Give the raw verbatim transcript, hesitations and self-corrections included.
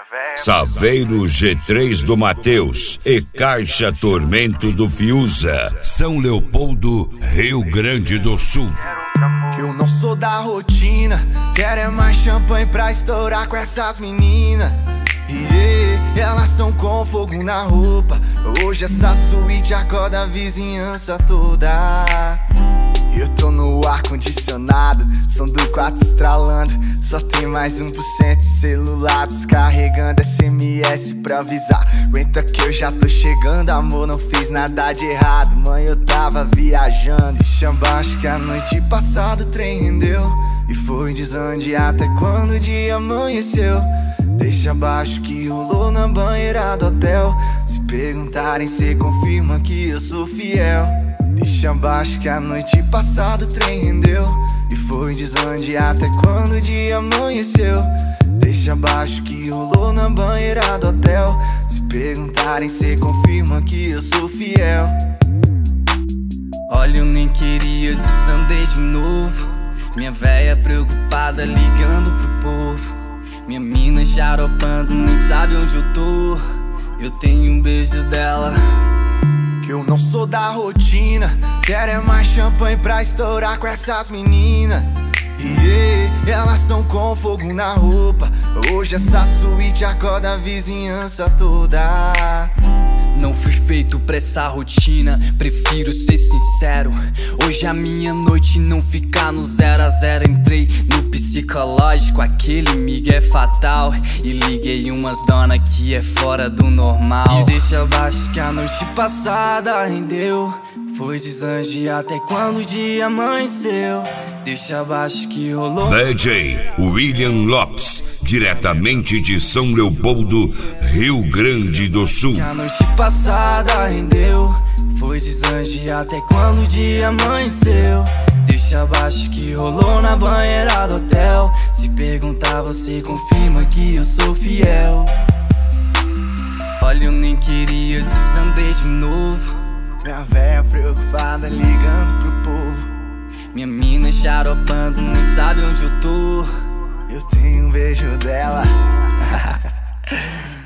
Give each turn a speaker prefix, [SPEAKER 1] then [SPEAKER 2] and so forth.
[SPEAKER 1] Saveiro G três do Mateus e Caixa Tormento do Fiuza, São Leopoldo, Rio Grande do Sul.
[SPEAKER 2] Que eu não sou da rotina, quero é mais champanhe pra estourar com essas meninas. E elas tão com fogo na roupa, hoje essa suíte acorda a vizinhança toda. Eu tô no ar-condicionado, som do quarto estralando. Só tem mais um por cento celular descarregando S M S pra avisar. Aguenta que eu já tô chegando, amor, não fiz nada de errado. Mãe, eu tava viajando. Deixa abaixo que a noite passada o trem rendeu e foi desande até quando o dia amanheceu. Deixa abaixo que rolou na banheira do hotel. Se perguntarem, cê confirma que eu sou fiel. Deixa abaixo que a noite passada o trem rendeu e foi desande até quando o dia amanheceu. Deixa abaixo que rolou na banheira do hotel. Se perguntarem, cê confirma que eu sou fiel.
[SPEAKER 3] Olha, eu nem queria, desandei de novo. Minha véia preocupada ligando pro povo. Minha mina xaropando, nem sabe onde eu tô. Eu tenho um beijo dela.
[SPEAKER 2] Que eu não sou da rotina, quero é mais champanhe pra estourar com essas meninas. E elas tão com fogo na roupa, hoje essa suíte acorda a vizinhança toda.
[SPEAKER 3] Não fui feito pra essa rotina, prefiro ser sincero. Hoje a minha noite não fica no zero a zero. Entrei no psicológico, aquele miga é fatal. E liguei umas dona que é fora do normal. E deixa abaixo que a noite passada rendeu, foi desande até quando o dia amanheceu. Deixa abaixo que rolou.
[SPEAKER 1] D J William Lopes, diretamente de São Leopoldo, Rio Grande do Sul.
[SPEAKER 3] Que a noite passada rendeu, foi desande até quando o dia amanheceu. Deixa abaixo que rolou na banheira do hotel. Se perguntar, você confirma que eu sou fiel. Olha, eu nem queria, desandei de novo.
[SPEAKER 2] Minha véia preocupada ligando pro povo.
[SPEAKER 3] Minha mina xaropando, nem sabe onde eu tô.
[SPEAKER 2] Eu tenho um beijo dela.